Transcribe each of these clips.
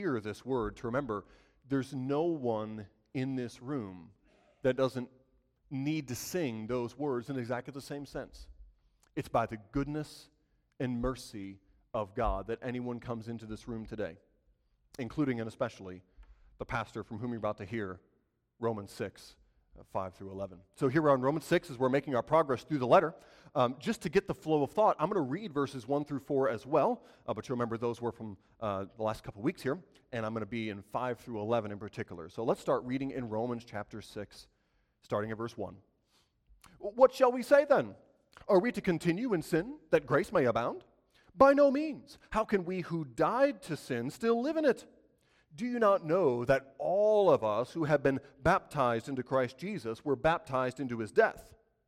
hear this word, to remember there's no one in this room that doesn't need to sing those words in exactly the same sense. It's by the goodness and mercy of God that anyone comes into this room today, including and especially the pastor from whom you're about to hear Romans 6, 5 through 11. So here we're on Romans 6 as we're making our progress through the letter. Just to get the flow of thought, I'm going to read verses 1 through 4 as well, but you remember those were from the last couple weeks here, and I'm going to be in 5 through 11 in particular. So let's start reading in Romans chapter 6, starting at verse 1. What shall we say then? Are we to continue in sin that grace may abound? By no means. How can we who died to sin still live in it? Do you not know that all of us who have been baptized into Christ Jesus were baptized into his death?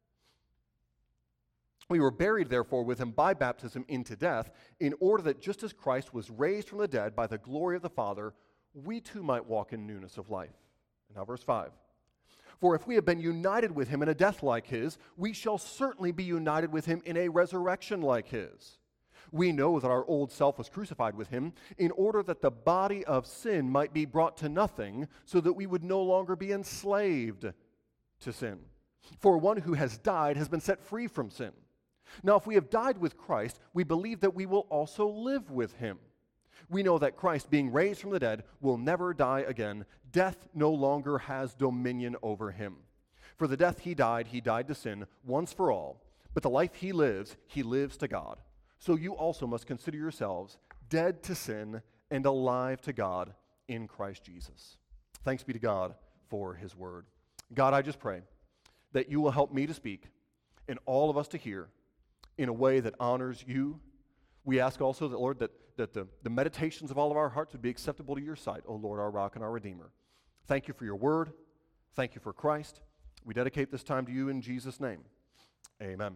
We were buried, therefore, with him by baptism into death, in order that just as Christ was raised from the dead by the glory of the Father, we too might walk in newness of life. And now verse 5. For if we have been united with him in a death like his, we shall certainly be united with him in a resurrection like his. We know that our old self was crucified with him in order that the body of sin might be brought to nothing, so that we would no longer be enslaved to sin. For one who has died has been set free from sin. Now, if we have died with Christ, we believe that we will also live with him. We know that Christ, being raised from the dead, will never die again. Death no longer has dominion over him. For the death he died to sin once for all. But the life he lives to God. So you also must consider yourselves dead to sin and alive to God in Christ Jesus. Thanks be to God for his word. God, I just pray that you will help me to speak and all of us to hear in a way that honors you. We ask also that, Lord, that the meditations of all of our hearts would be acceptable to your sight, O Lord, our rock and our redeemer. Thank you for your word. Thank you for Christ. We dedicate this time to you in Jesus' name. Amen.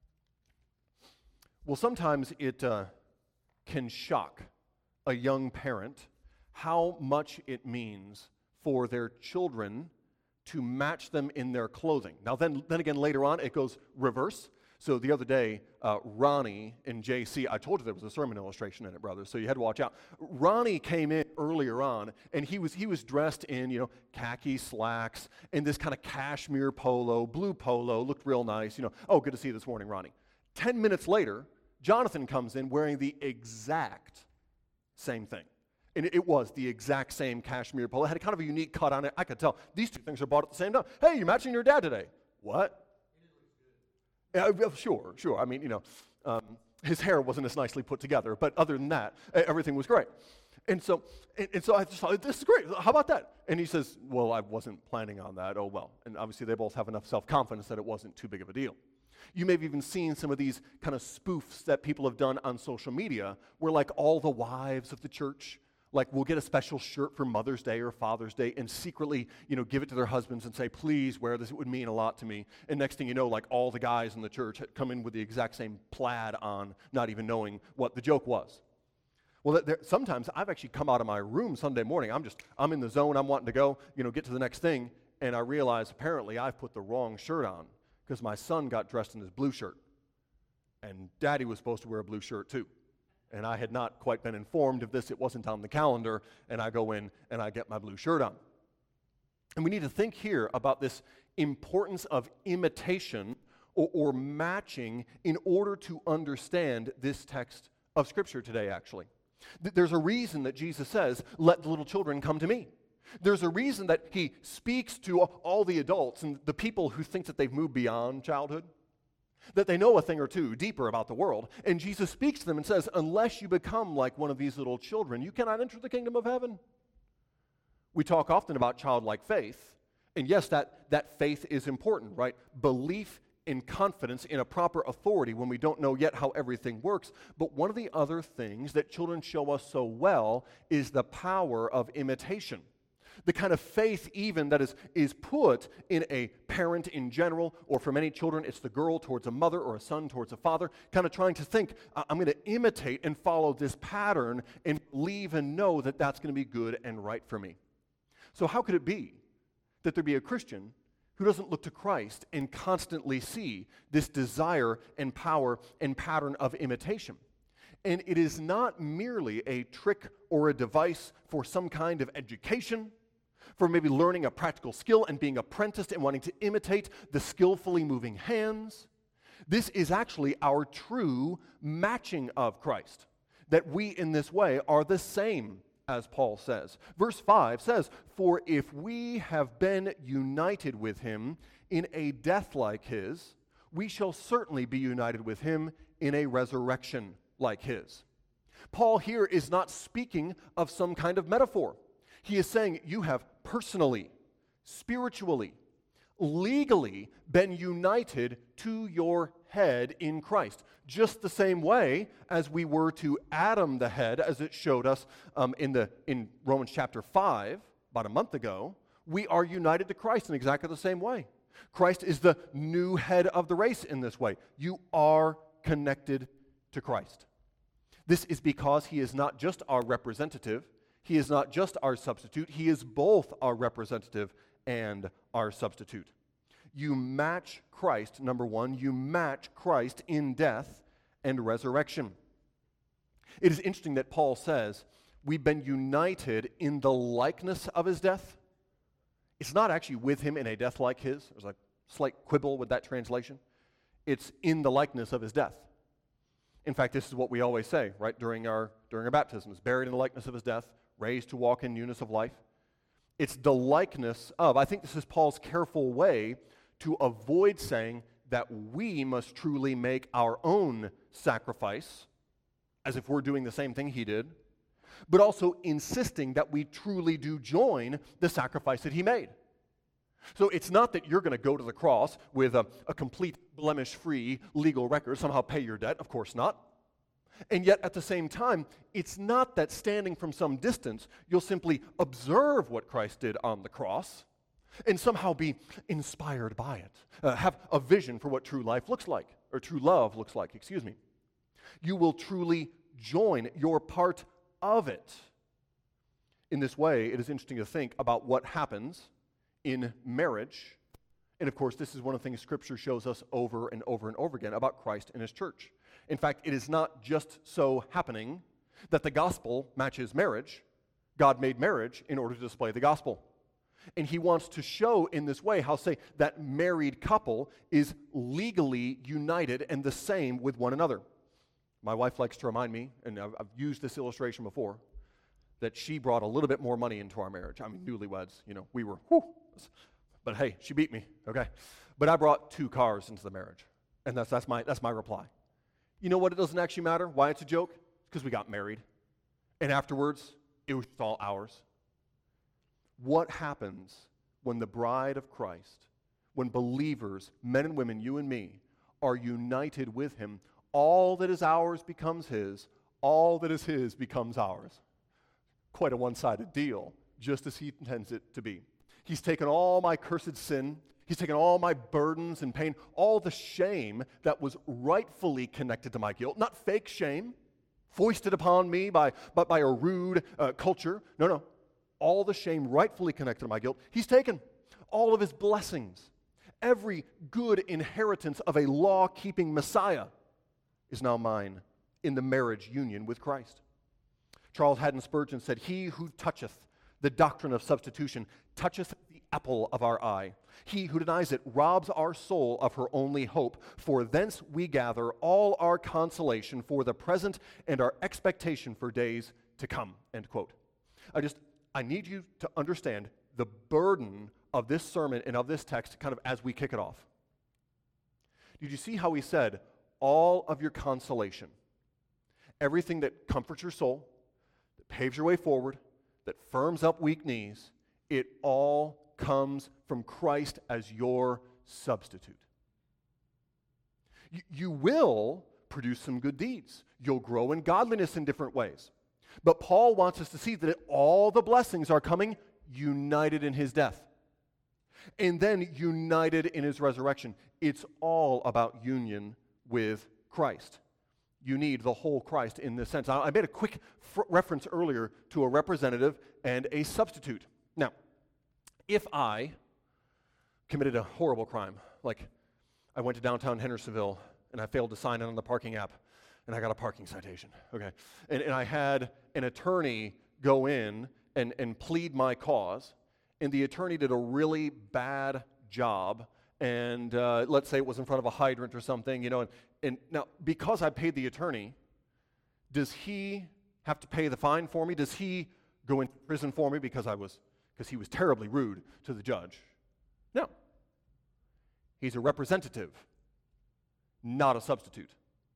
Well, sometimes it can shock a young parent how much it means for their children to match them in their clothing. Now, then again, later on, it goes reverse. So the other day, Ronnie and JC, I told you there was a sermon illustration in it, brother, so you had to watch out. Ronnie came in earlier on, and he was dressed in, khaki slacks and this kind of cashmere polo, blue polo, looked real nice. Oh, good to see you this morning, Ronnie. 10 minutes later, Jonathan comes in wearing the exact same thing. And it was the exact same cashmere polo. It had kind of a unique cut on it. I could tell these two things are bought at the same time. Hey, you're matching your dad today. What? Yeah, sure. I mean, his hair wasn't as nicely put together, but other than that, everything was great. And so I just thought, this is great. How about that? And he says, well, I wasn't planning on that. Oh, well. And obviously they both have enough self-confidence that it wasn't too big of a deal. You may have even seen some of these kind of spoofs that people have done on social media where like all the wives of the church will get a special shirt for Mother's Day or Father's Day and secretly, give it to their husbands and say, please wear this, it would mean a lot to me. And next thing you know, all the guys in the church had come in with the exact same plaid on, not even knowing what the joke was. Well, sometimes I've actually come out of my room Sunday morning, I'm in the zone, I'm wanting to go, get to the next thing, and I realize apparently I've put the wrong shirt on because my son got dressed in his blue shirt. And Daddy was supposed to wear a blue shirt too. And I had not quite been informed of this. It wasn't on the calendar, and I go in and I get my blue shirt on. And we need to think here about this importance of imitation or matching in order to understand this text of Scripture today, actually. There's a reason that Jesus says, let the little children come to me. There's a reason that he speaks to all the adults and the people who think that they've moved beyond childhood, that they know a thing or two deeper about the world. And Jesus speaks to them and says, unless you become like one of these little children, you cannot enter the kingdom of heaven. We talk often about childlike faith. And yes, that faith is important, right? Belief and confidence in a proper authority when we don't know yet how everything works. But one of the other things that children show us so well is the power of imitation. The kind of faith even that is put in a parent in general, or for many children, it's the girl towards a mother or a son towards a father, kind of trying to think, I'm going to imitate and follow this pattern and believe and know that that's going to be good and right for me. So how could it be that there be a Christian who doesn't look to Christ and constantly see this desire and power and pattern of imitation? And it is not merely a trick or a device for some kind of education, for maybe learning a practical skill and being apprenticed and wanting to imitate the skillfully moving hands. This is actually our true matching of Christ, that we in this way are the same, as Paul says. Verse 5 says, "For if we have been united with him in a death like his, we shall certainly be united with him in a resurrection like his." Paul here is not speaking of some kind of metaphor. He is saying you have personally, spiritually, legally been united to your head in Christ. Just the same way as we were to Adam the head, as it showed us in Romans chapter 5, about a month ago, we are united to Christ in exactly the same way. Christ is the new head of the race in this way. You are connected to Christ. This is because he is not just our representative, he is not just our substitute, he is both our representative and our substitute. You match Christ, number one, you match Christ in death and resurrection. It is interesting that Paul says we've been united in the likeness of his death. It's not actually with him in a death like his. There's a slight quibble with that translation. It's in the likeness of his death. In fact, this is what we always say, right, during our baptisms: buried in the likeness of his death, raised to walk in newness of life. It's the likeness of. I think this is Paul's careful way to avoid saying that we must truly make our own sacrifice, as if we're doing the same thing he did, but also insisting that we truly do join the sacrifice that he made. So it's not that you're going to go to the cross with a complete blemish-free legal record, somehow pay your debt. Of course not. And yet at the same time, it's not that standing from some distance, you'll simply observe what Christ did on the cross and somehow be inspired by it, have a vision for what true life looks like, or true love looks like, You will truly join your part of it. In this way, it is interesting to think about what happens in marriage. And of course, this is one of the things Scripture shows us over and over and over again about Christ and his church. In fact, it is not just so happening that the gospel matches marriage. God made marriage in order to display the gospel. And he wants to show in this way how, say, that married couple is legally united and the same with one another. My wife likes to remind me, and I've used this illustration before, that she brought a little bit more money into our marriage. I mean, newlyweds, we were, but hey, she beat me, okay? But I brought 2 cars into the marriage, and that's my reply. You know what? It doesn't actually matter why it's a joke. It's because we got married, and afterwards, it was all ours. What happens when the bride of Christ, when believers, men and women, you and me, are united with him? All that is ours becomes his. All that is his becomes ours. Quite a one-sided deal, just as he intends it to be. He's taken all my cursed sin. He's taken all my burdens and pain, all the shame that was rightfully connected to my guilt, not fake shame, foisted upon me by a rude culture. No. All the shame rightfully connected to my guilt, he's taken. All of his blessings, every good inheritance of a law-keeping Messiah is now mine in the marriage union with Christ. Charles Haddon Spurgeon said, "He who toucheth the doctrine of substitution toucheth the apple of our eye. He who denies it robs our soul of her only hope, for thence we gather all our consolation for the present and our expectation for days to come." End quote. I need you to understand the burden of this sermon and of this text kind of as we kick it off. Did you see how he said, all of your consolation, everything that comforts your soul, that paves your way forward, that firms up weak knees, it all comes from Christ as your substitute. You will produce some good deeds. You'll grow in godliness in different ways. But Paul wants us to see that all the blessings are coming united in his death. And then united in his resurrection. It's all about union with Christ. You need the whole Christ in this sense. I made a quick reference earlier to a representative and a substitute. Now, if I committed a horrible crime, like I went to downtown Hendersonville and I failed to sign in on the parking app, and I got a parking citation, okay? And I had an attorney go in and plead my cause, and the attorney did a really bad job, and let's say it was in front of a hydrant or something, and now, because I paid the attorney, does he have to pay the fine for me? Does he go into prison for me because he was terribly rude to the judge? No. He's a representative, not a substitute.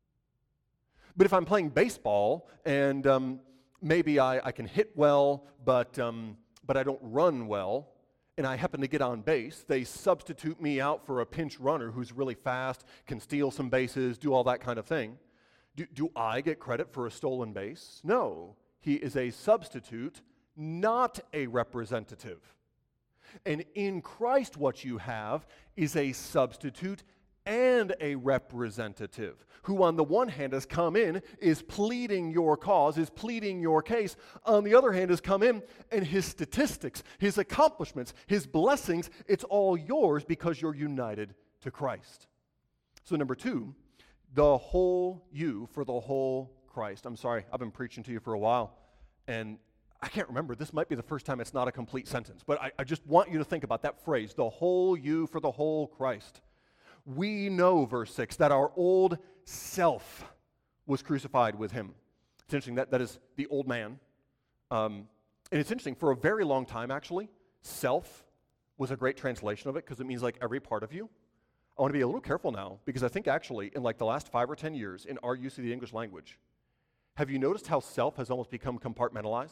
But if I'm playing baseball and maybe I can hit well, but I don't run well, and I happen to get on base, they substitute me out for a pinch runner who's really fast, can steal some bases, do all that kind of thing. Do I get credit for a stolen base? No. He is a substitute, not a representative. And in Christ, what you have is a substitute and a representative who, on the one hand, has come in, is pleading your cause, is pleading your case. On the other hand, has come in, and his statistics, his accomplishments, his blessings, it's all yours because you're united to Christ. So number 2, the whole you for the whole Christ. I'm sorry, I've been preaching to you for a while, and I can't remember. This might be the first time it's not a complete sentence, but I just want you to think about that phrase, the whole you for the whole Christ. We know, verse 6, that our old self was crucified with him. It's interesting, that is the old man. And it's interesting, for a very long time, actually, self was a great translation of it because it means like every part of you. I want to be a little careful now because I think actually in like the last 5 or 10 years in our use of the English language, have you noticed how self has almost become compartmentalized?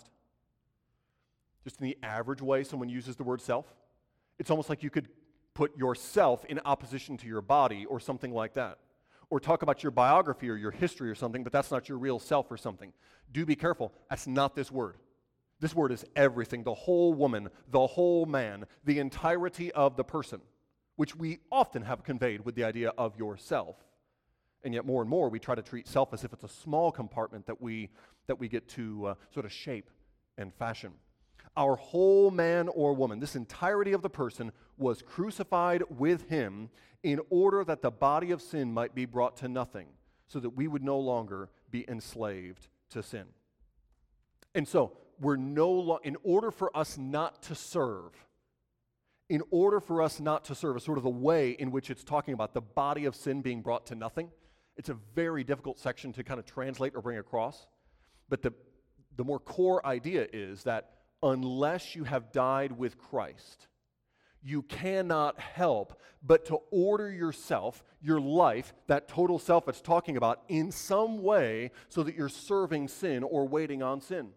Just in the average way someone uses the word self. It's almost like you could put yourself in opposition to your body or something like that. Or talk about your biography or your history or something, but that's not your real self or something. Do be careful. That's not this word. This word is everything, the whole woman, the whole man, the entirety of the person, which we often have conveyed with the idea of yourself. And yet more and more we try to treat self as if it's a small compartment that we get to sort of shape and fashion. Our whole man or woman, this entirety of the person, was crucified with him in order that the body of sin might be brought to nothing, so that we would no longer be enslaved to sin. And so, in order for us not to serve, is sort of the way in which it's talking about the body of sin being brought to nothing. It's a very difficult section to kind of translate or bring across. But the more core idea is that unless you have died with Christ, you cannot help but to order yourself, your life, that total self it's talking about, in some way so that you're serving sin or waiting on sin.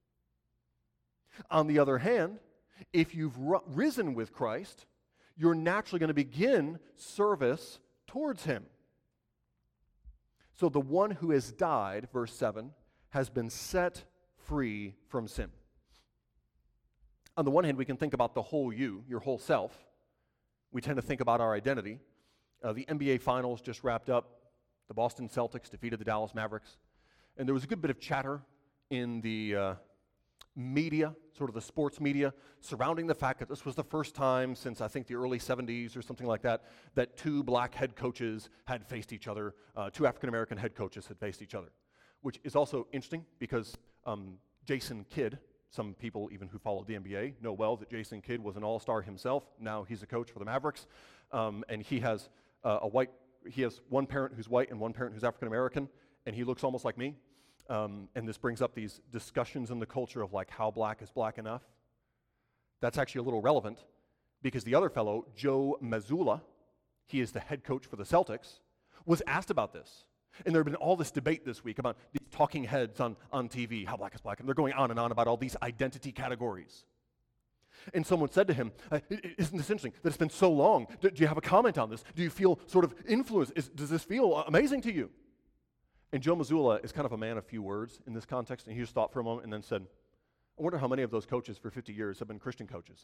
On the other hand, if you've risen with Christ, you're naturally going to begin service towards him. So the one who has died, verse 7, has been set free from sin. On the one hand, we can think about the whole you, your whole self. We tend to think about our identity. The NBA Finals just wrapped up. The Boston Celtics defeated the Dallas Mavericks. And there was a good bit of chatter in the media, sort of the sports media, surrounding the fact that this was the first time since, I think, the early 70s or something like that, that 2 black head coaches had faced each other, 2 African-American head coaches had faced each other, which is also interesting because Jason Kidd, some people even who followed the NBA know well that Jason Kidd was an all-star himself. Now he's a coach for the Mavericks, and he has one parent who's white and one parent who's African-American, and he looks almost like me. And this brings up these discussions in the culture of like how black is black enough. That's actually a little relevant because the other fellow, Joe Mazzulla, he is the head coach for the Celtics, was asked about this. And there had been all this debate this week about these talking heads on TV, how black is black, and they're going on and on about all these identity categories. And someone said to him, isn't this interesting that it's been so long? Do you have a comment on this? Do you feel sort of influenced? Does this feel amazing to you? And Joe Mazzulla is kind of a man of few words in this context, and he just thought for a moment and then said, I wonder how many of those coaches for 50 years have been Christian coaches.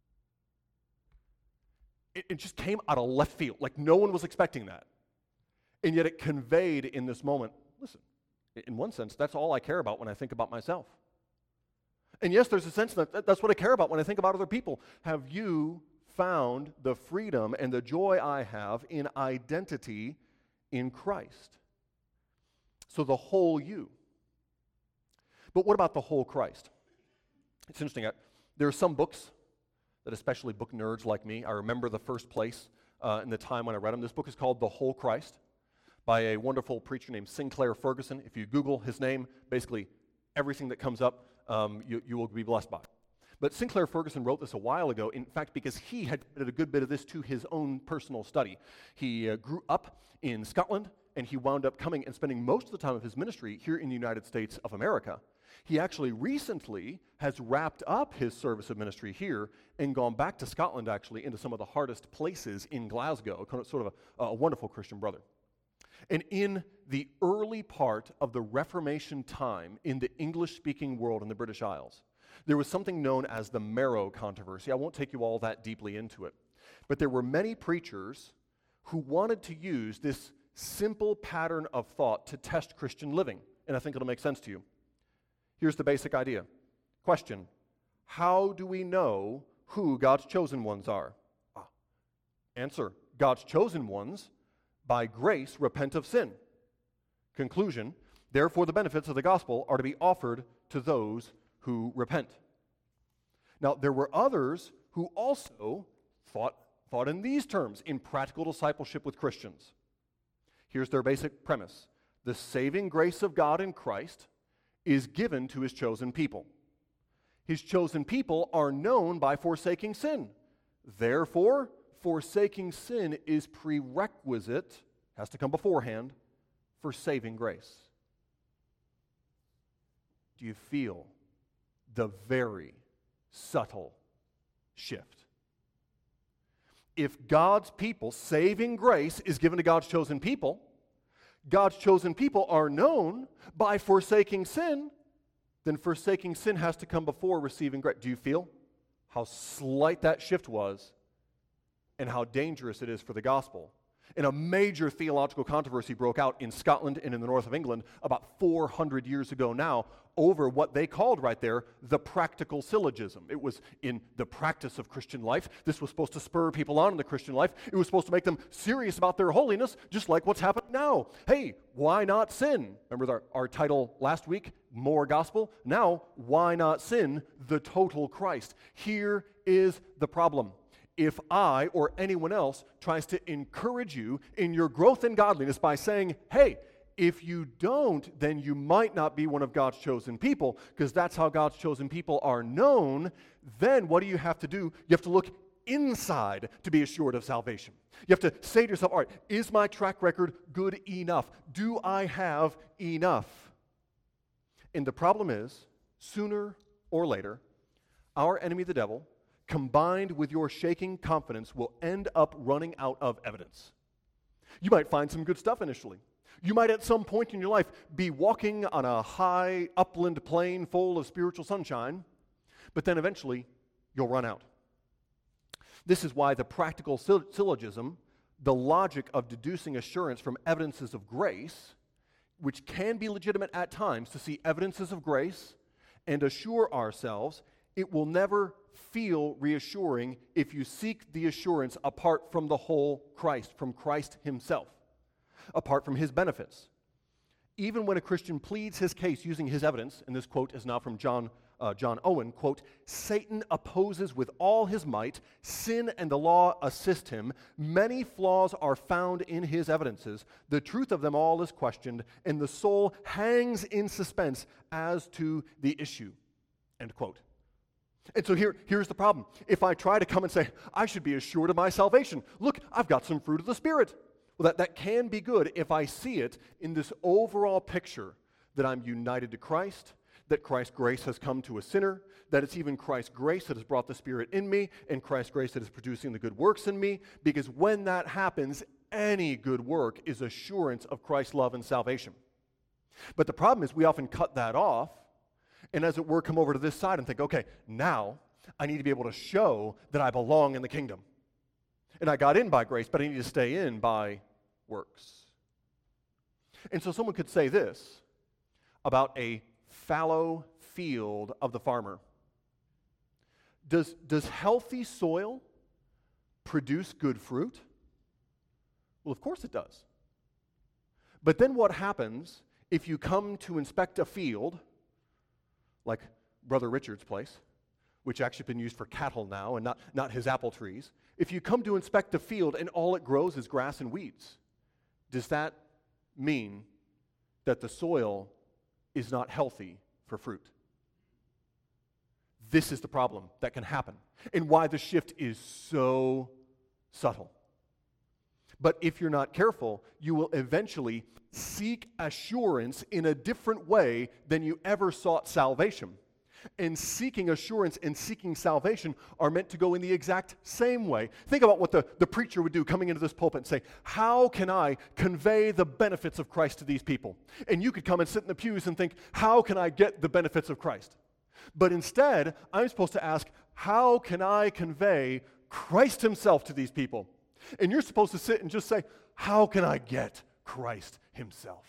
It just came out of left field, like no one was expecting that. And yet it conveyed in this moment, listen, in one sense, that's all I care about when I think about myself. And yes, there's a sense that that's what I care about when I think about other people. Have you found the freedom and the joy I have in identity in Christ? So the whole you. But what about the whole Christ? It's interesting. There are some books that especially book nerds like me, I remember the first place in the time when I read them. This book is called The Whole Christ by a wonderful preacher named Sinclair Ferguson. If you Google his name, basically everything that comes up, you will be blessed by. But Sinclair Ferguson wrote this a while ago, in fact, because he had added a good bit of this to his own personal study. He grew up in Scotland, and he wound up coming and spending most of the time of his ministry here in the United States of America. He actually recently has wrapped up his service of ministry here and gone back to Scotland, actually, into some of the hardest places in Glasgow, sort of a wonderful Christian brother. And in the early part of the Reformation time in the English-speaking world in the British Isles, there was something known as the Marrow controversy. I won't take you all that deeply into it. But there were many preachers who wanted to use this simple pattern of thought to test Christian living. And I think it'll make sense to you. Here's the basic idea. Question: how do we know who God's chosen ones are? Answer: God's chosen ones, by grace, repent of sin. Conclusion: therefore the benefits of the gospel are to be offered to those who repent. Now, there were others who also thought in these terms in practical discipleship with Christians. Here's their basic premise. The saving grace of God in Christ is given to his chosen people. His chosen people are known by forsaking sin. Therefore, forsaking sin is prerequisite, has to come beforehand, for saving grace. Do you feel the very subtle shift? If God's people, saving grace, is given to God's chosen people are known by forsaking sin, then forsaking sin has to come before receiving grace. Do you feel how slight that shift was and how dangerous it is for the gospel? And a major theological controversy broke out in Scotland and in the north of England about 400 years ago now over what they called right there the practical syllogism. It was in the practice of Christian life. This was supposed to spur people on in the Christian life. It was supposed to make them serious about their holiness, just like what's happening now. Hey, why not sin? Remember our title last week, More Gospel? Now, why not sin? The total Christ. Here is the problem. If I or anyone else tries to encourage you in your growth in godliness by saying, hey, if you don't, then you might not be one of God's chosen people, because that's how God's chosen people are known, then what do you have to do? You have to look inside to be assured of salvation. You have to say to yourself, all right, is my track record good enough? Do I have enough? And the problem is, sooner or later, our enemy, the devil, combined with your shaking confidence, will end up running out of evidence. You might find some good stuff initially. You might at some point in your life be walking on a high upland plain full of spiritual sunshine, but then eventually you'll run out. This is why the practical syllogism, the logic of deducing assurance from evidences of grace, which can be legitimate at times to see evidences of grace and assure ourselves, it will never feel reassuring if you seek the assurance apart from the whole Christ, from Christ himself, apart from his benefits. Even when a Christian pleads his case using his evidence, and this quote is now from John Owen, quote, Satan opposes with all his might, sin and the law assist him, many flaws are found in his evidences, the truth of them all is questioned, and the soul hangs in suspense as to the issue, end quote. And so here's the problem. If I try to come and say, I should be assured of my salvation, look, I've got some fruit of the Spirit. Well, that can be good if I see it in this overall picture that I'm united to Christ, that Christ's grace has come to a sinner, that it's even Christ's grace that has brought the Spirit in me, and Christ's grace that is producing the good works in me, because when that happens, any good work is assurance of Christ's love and salvation. But the problem is we often cut that off, and as it were, come over to this side and think, okay, now I need to be able to show that I belong in the kingdom. And I got in by grace, but I need to stay in by works. And so someone could say this about a fallow field of the farmer. Does healthy soil produce good fruit? Well, of course it does. But then what happens if you come to inspect a field, like Brother Richard's place, which actually been used for cattle now and not his apple trees, if you come to inspect a field and all it grows is grass and weeds, does that mean that the soil is not healthy for fruit? This is the problem that can happen and why the shift is so subtle. But if you're not careful, you will eventually seek assurance in a different way than you ever sought salvation. And seeking assurance and seeking salvation are meant to go in the exact same way. Think about what the preacher would do coming into this pulpit and say, how can I convey the benefits of Christ to these people? And you could come and sit in the pews and think, how can I get the benefits of Christ? But instead, I'm supposed to ask, how can I convey Christ himself to these people? And you're supposed to sit and just say, how can I get Christ himself?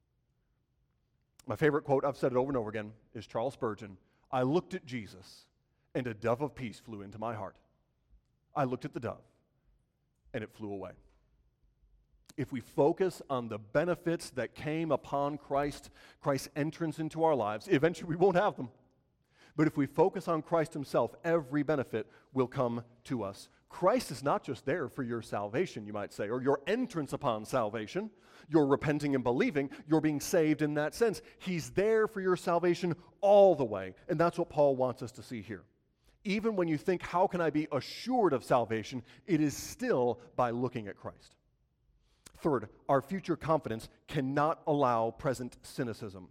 My favorite quote, I've said it over and over again, is Charles Spurgeon. I looked at Jesus, and a dove of peace flew into my heart. I looked at the dove, and it flew away. If we focus on the benefits that came upon Christ's entrance into our lives, eventually we won't have them. But if we focus on Christ himself, every benefit will come to us. Christ is not just there for your salvation, you might say, or your entrance upon salvation. You're repenting and believing. You're being saved in that sense. He's there for your salvation all the way. And that's what Paul wants us to see here. Even when you think, how can I be assured of salvation? It is still by looking at Christ. Third, our future confidence cannot allow present cynicism.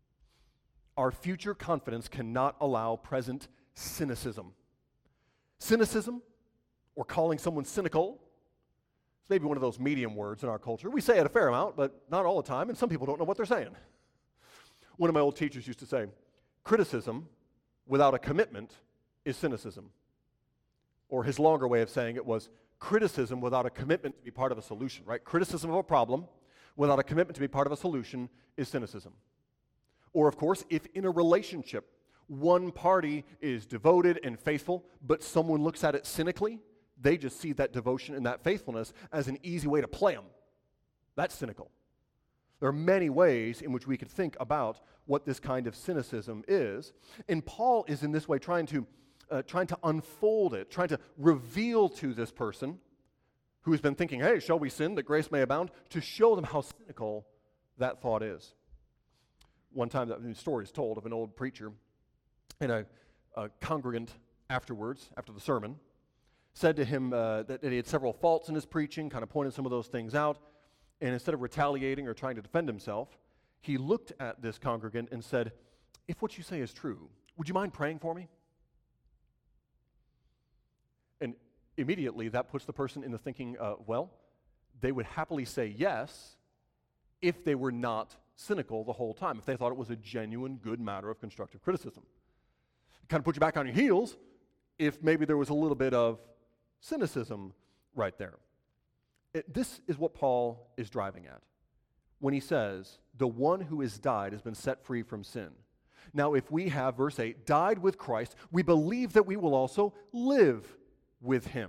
Our future confidence cannot allow present cynicism. Cynicism, or calling someone cynical, it's maybe one of those medium words in our culture. We say it a fair amount, but not all the time, and some people don't know what they're saying. One of my old teachers used to say, criticism without a commitment is cynicism. Or his longer way of saying it was, criticism without a commitment to be part of a solution, right? Criticism of a problem without a commitment to be part of a solution is cynicism. Or, of course, if in a relationship, one party is devoted and faithful, but someone looks at it cynically, they just see that devotion and that faithfulness as an easy way to play them. That's cynical. There are many ways in which we could think about what this kind of cynicism is. And Paul is in this way trying to unfold it, trying to reveal to this person who has been thinking, hey, shall we sin that grace may abound, to show them how cynical that thought is. One time, the story is told of an old preacher, and a congregant afterwards, after the sermon, said to him that he had several faults in his preaching, kind of pointed some of those things out, and instead of retaliating or trying to defend himself, he looked at this congregant and said, if what you say is true, would you mind praying for me? And immediately that puts the person in the thinking, well, they would happily say yes if they were not cynical the whole time, if they thought it was a genuine, good matter of constructive criticism. It kind of put you back on your heels if maybe there was a little bit of cynicism right there. This is what Paul is driving at when he says, the one who has died has been set free from sin. Now, if we have, verse 8, died with Christ, we believe that we will also live with him.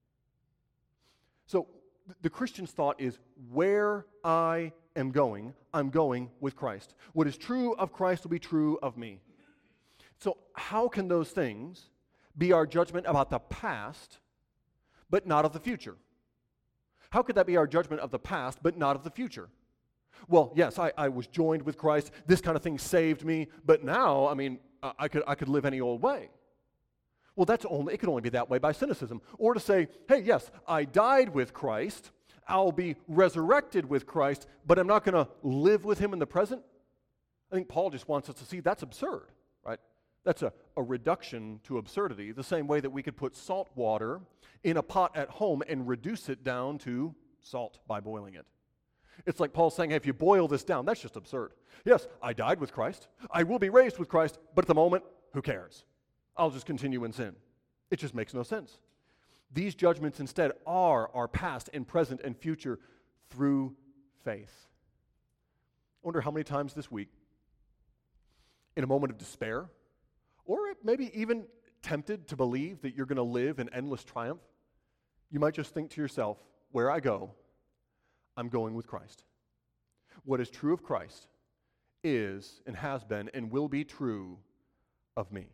So the Christian's thought is, where I am going, I'm going with Christ. What is true of Christ will be true of me. So how can those things be our judgment about the past, but not of the future? How could that be our judgment of the past, but not of the future? Well, yes, I was joined with Christ. This kind of thing saved me, but now, I could live any old way. Well, it could only be that way by cynicism. Or to say, hey, yes, I died with Christ, I'll be resurrected with Christ, but I'm not going to live with him in the present. I think Paul just wants us to see that's absurd, right? That's a reduction to absurdity, the same way that we could put salt water in a pot at home and reduce it down to salt by boiling it. It's like Paul saying, hey, if you boil this down, that's just absurd. Yes, I died with Christ, I will be raised with Christ, but at the moment, who cares? I'll just continue in sin. It just makes no sense. These judgments instead are our past and present and future through faith. I wonder how many times this week, in a moment of despair, or maybe even tempted to believe that you're going to live in endless triumph, you might just think to yourself, where I go, I'm going with Christ. What is true of Christ is and has been and will be true of me.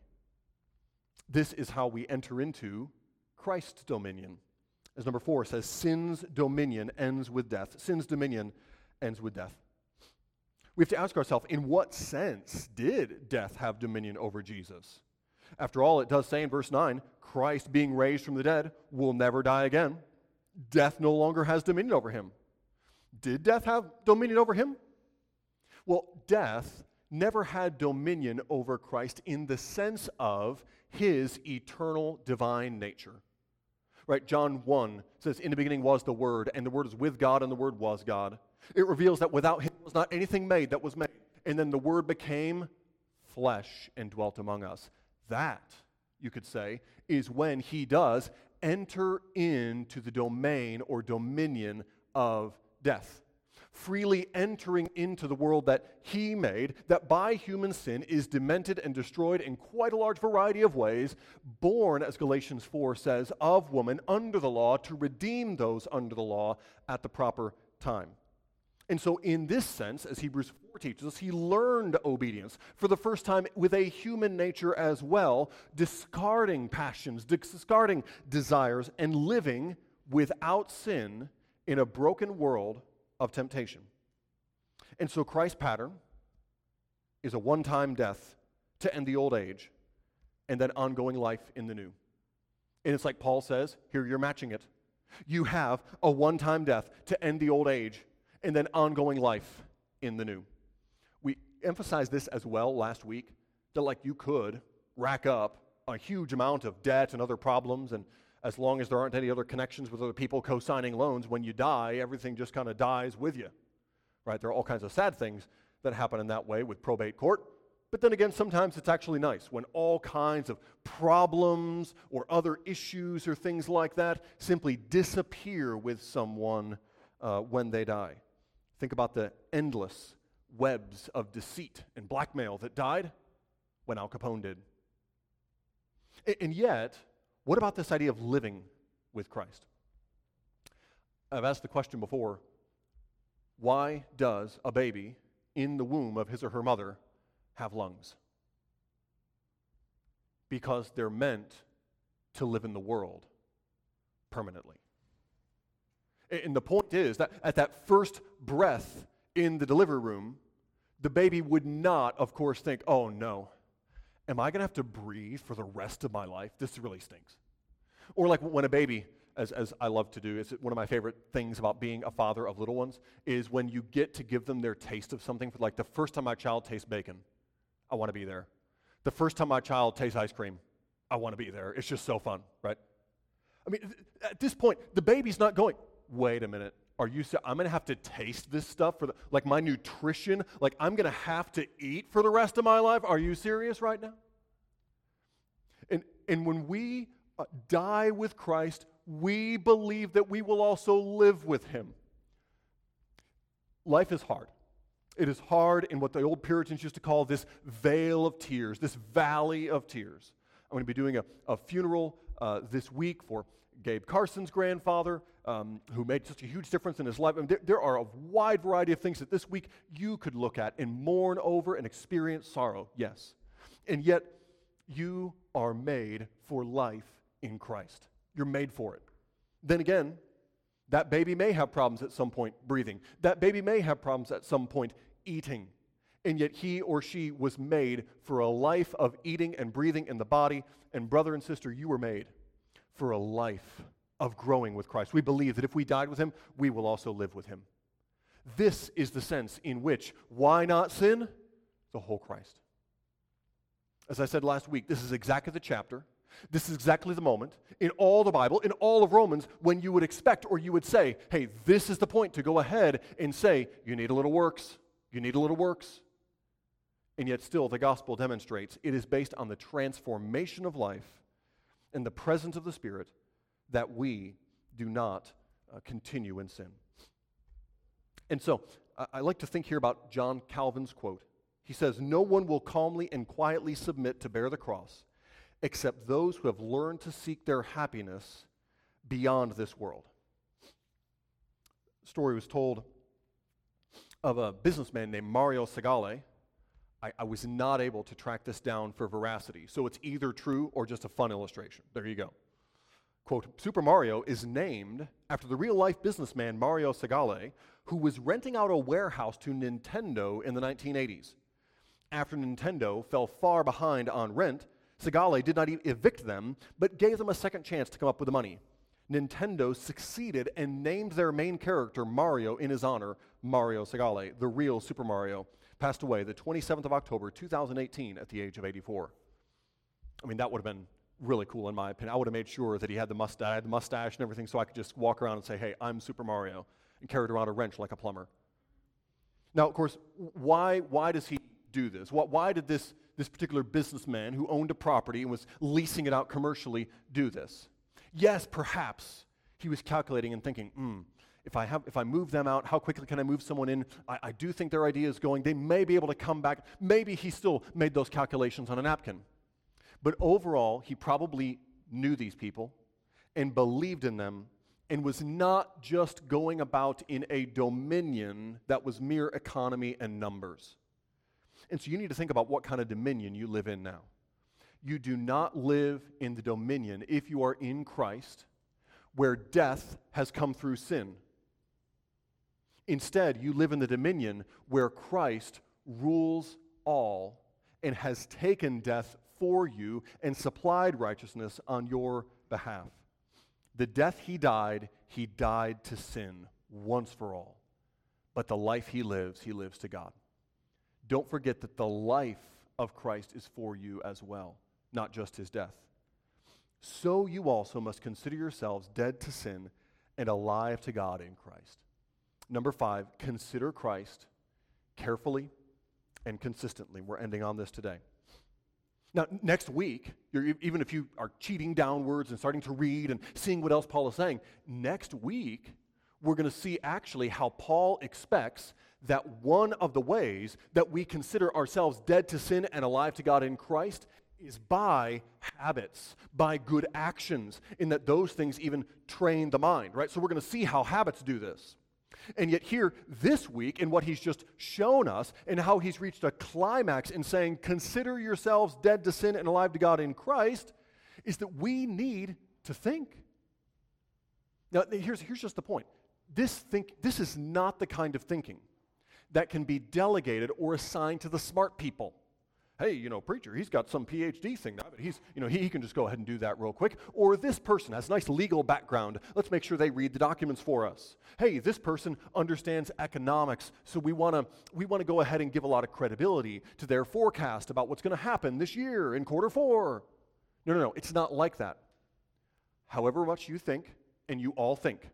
This is how we enter into Christ's dominion. As number 4 says, sin's dominion ends with death. Sin's dominion ends with death. We have to ask ourselves, in what sense did death have dominion over Jesus? After all, it does say in verse 9, Christ being raised from the dead will never die again. Death no longer has dominion over him. Did death have dominion over him? Well, death never had dominion over Christ in the sense of his eternal divine nature. Right? John 1 says, in the beginning was the Word, and the Word is with God, and the Word was God. It reveals that without him was not anything made that was made. And then the Word became flesh and dwelt among us. That, you could say, is when he does enter into the domain or dominion of death. Freely entering into the world that he made, that by human sin is demented and destroyed in quite a large variety of ways, born, as Galatians 4 says, of woman under the law to redeem those under the law at the proper time. And so in this sense, as Hebrews 4 teaches us, he learned obedience for the first time with a human nature as well, discarding passions, discarding desires, and living without sin in a broken world of temptation. And so Christ's pattern is a one-time death to end the old age and then ongoing life in the new. And it's like Paul says, here you're matching it. You have a one-time death to end the old age and then ongoing life in the new. We emphasized this as well last week, that like you could rack up a huge amount of debt and other problems, and as long as there aren't any other connections with other people co-signing loans, when you die, everything just kind of dies with you, right? There are all kinds of sad things that happen in that way with probate court. But then again, sometimes it's actually nice when all kinds of problems or other issues or things like that simply disappear with someone when they die. Think about the endless webs of deceit and blackmail that died when Al Capone did. And yet, what about this idea of living with Christ? I've asked the question before, why does a baby in the womb of his or her mother have lungs? Because they're meant to live in the world permanently. And the point is that at that first breath in the delivery room, the baby would not, of course, think, oh no, am I going to have to breathe for the rest of my life? This really stinks. Or like when a baby, as I love to do, it's one of my favorite things about being a father of little ones, is when you get to give them their taste of something. For like the first time my child tastes bacon, I want to be there. The first time my child tastes ice cream, I want to be there. It's just so fun, right? I mean, at this point, the baby's not going, wait a minute, I'm going to have to taste this stuff for like my nutrition, like I'm going to have to eat for the rest of my life? Are you serious right now? And when we die with Christ, we believe that we will also live with him. Life is hard. It is hard in what the old Puritans used to call this vale of tears, this valley of tears. I'm going to be doing a funeral this week for Gabe Carson's grandfather, who made such a huge difference in his life. I mean, there are a wide variety of things that this week you could look at and mourn over and experience sorrow, yes. And yet, you are made for life in Christ. You're made for it. Then again, that baby may have problems at some point breathing. That baby may have problems at some point eating. And yet he or she was made for a life of eating and breathing in the body. And brother and sister, you were made for a life of growing with Christ. We believe that if we died with him, we will also live with him. This is the sense in which, why not sin? The whole Christ. As I said last week, this is exactly the chapter, this is exactly the moment in all the Bible, in all of Romans, when you would expect or you would say, hey, this is the point to go ahead and say, you need a little works, you need a little works. And yet still the gospel demonstrates it is based on the transformation of life and the presence of the Spirit that we do not continue in sin. And so I like to think here about John Calvin's quote. He says, no one will calmly and quietly submit to bear the cross except those who have learned to seek their happiness beyond this world. A story was told of a businessman named Mario Segale I was not able to track this down for veracity. So it's either true or just a fun illustration. There you go. Quote, Super Mario is named after the real-life businessman Mario Segale, who was renting out a warehouse to Nintendo in the 1980s. After Nintendo fell far behind on rent, Segale did not evict them, but gave them a second chance to come up with the money. Nintendo succeeded and named their main character, Mario, in his honor, Mario Segale, the real Super Mario, passed away the 27th of October, 2018, at the age of 84. I mean, that would have been really cool in my opinion. I would have made sure that he had the mustache and everything so I could just walk around and say, hey, I'm Super Mario, and carried around a wrench like a plumber. Now, of course, why does he do this? Why did this particular businessman who owned a property and was leasing it out commercially do this? Yes, perhaps he was calculating and thinking, if I move them out, how quickly can I move someone in? I do think their idea is going. They may be able to come back. Maybe he still made those calculations on a napkin. But overall, he probably knew these people and believed in them and was not just going about in a dominion that was mere economy and numbers. And so you need to think about what kind of dominion you live in now. You do not live in the dominion, if you are in Christ, where death has come through sin. Instead, you live in the dominion where Christ rules all and has taken death for you and supplied righteousness on your behalf. The death he died to sin once for all. But the life he lives to God. Don't forget that the life of Christ is for you as well, not just his death. So you also must consider yourselves dead to sin and alive to God in Christ. Number 5, consider Christ carefully and consistently. We're ending on this today. Now, next week, even if you are cheating downwards and starting to read and seeing what else Paul is saying, next week, we're going to see actually how Paul expects that one of the ways that we consider ourselves dead to sin and alive to God in Christ is by habits, by good actions, in that those things even train the mind, right? So we're going to see how habits do this. And yet here, this week, in what he's just shown us, and how he's reached a climax in saying, consider yourselves dead to sin and alive to God in Christ, is that we need to think. Now, here's just the point. This is not the kind of thinking that can be delegated or assigned to the smart people. Hey, preacher, he's got some PhD thing now, but he can just go ahead and do that real quick. Or this person has a nice legal background. Let's make sure they read the documents for us. Hey, this person understands economics, so we want to go ahead and give a lot of credibility to their forecast about what's going to happen this year in quarter 4. No, it's not like that. However much you think, and you all think,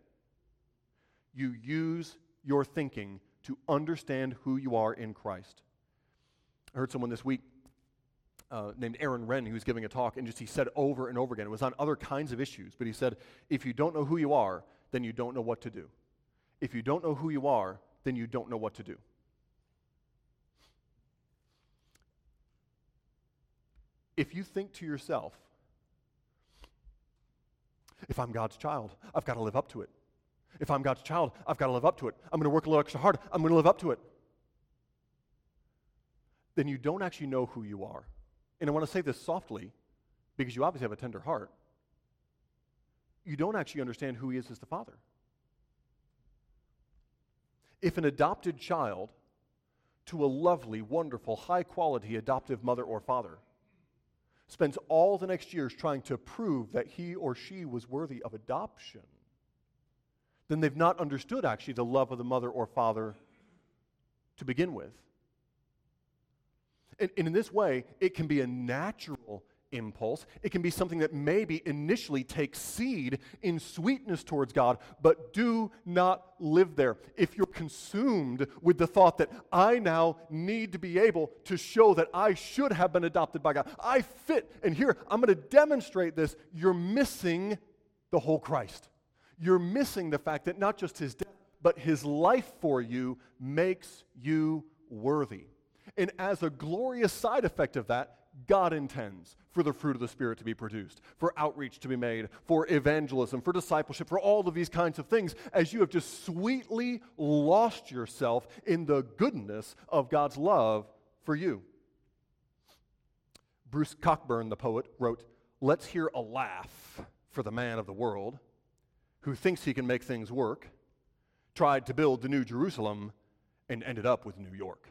you use your thinking to understand who you are in Christ. I heard someone this week named Aaron Wren, who was giving a talk, and he said over and over again, it was on other kinds of issues, but he said, if you don't know who you are, then you don't know what to do. If you don't know who you are, then you don't know what to do. If you think to yourself, if I'm God's child, I've got to live up to it. If I'm God's child, I've got to live up to it. I'm going to work a little extra hard. I'm going to live up to it. Then you don't actually know who you are. And I want to say this softly, because you obviously have a tender heart. You don't actually understand who he is as the Father. If an adopted child to a lovely, wonderful, high-quality adoptive mother or father spends all the next years trying to prove that he or she was worthy of adoption, then they've not understood actually the love of the mother or father to begin with. And in this way, it can be a natural impulse. It can be something that maybe initially takes seed in sweetness towards God, but do not live there. If you're consumed with the thought that I now need to be able to show that I should have been adopted by God, I fit, and here I'm going to demonstrate this, you're missing the whole Christ. You're missing the fact that not just his death, but his life for you makes you worthy. And as a glorious side effect of that, God intends for the fruit of the Spirit to be produced, for outreach to be made, for evangelism, for discipleship, for all of these kinds of things, as you have just sweetly lost yourself in the goodness of God's love for you. Bruce Cockburn, the poet, wrote, "Let's hear a laugh for the man of the world who thinks he can make things work, tried to build the New Jerusalem, and ended up with New York."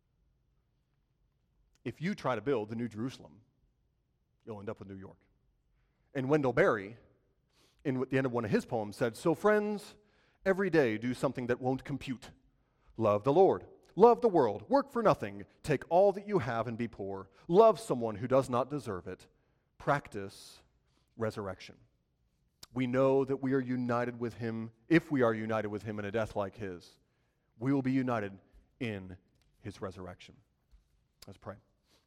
If you try to build the New Jerusalem, you'll end up with New York. And Wendell Berry, in the end of one of his poems, said, "So friends, every day do something that won't compute. Love the Lord. Love the world. Work for nothing. Take all that you have and be poor. Love someone who does not deserve it. Practice resurrection." We know that we are united with him. If we are united with him in a death like his, we will be united in his resurrection. Let's pray.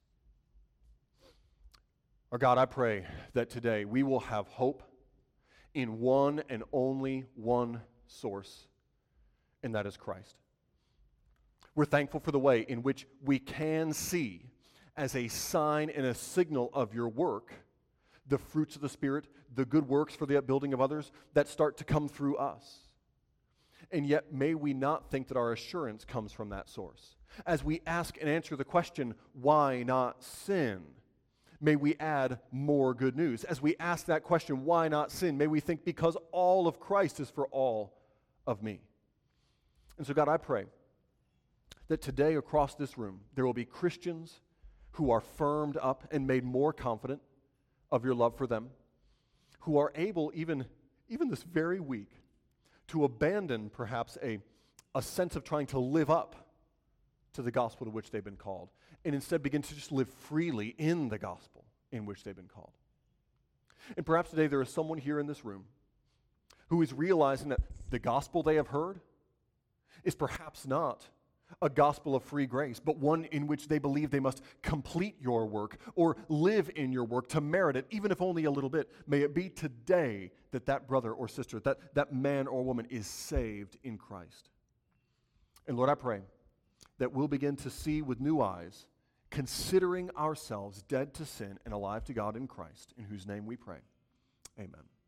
Our God, I pray that today we will have hope in one and only one source, and that is Christ. We're thankful for the way in which we can see, as a sign and a signal of your work, the fruits of the Spirit, the good works for the upbuilding of others that start to come through us. And yet, may we not think that our assurance comes from that source. As we ask and answer the question, why not sin? May we add more good news. As we ask that question, why not sin? May we think, because all of Christ is for all of me. And so, God, I pray that today across this room, there will be Christians who are firmed up and made more confident of your love for them, who are able, even this very week, to abandon perhaps a sense of trying to live up to the gospel to which they've been called, and instead begin to just live freely in the gospel in which they've been called. And perhaps today there is someone here in this room who is realizing that the gospel they have heard is perhaps not a gospel of free grace, but one in which they believe they must complete your work or live in your work to merit it, even if only a little bit. May it be today that that brother or sister, that man or woman is saved in Christ. And Lord, I pray that we'll begin to see with new eyes, considering ourselves dead to sin and alive to God in Christ, in whose name we pray. Amen.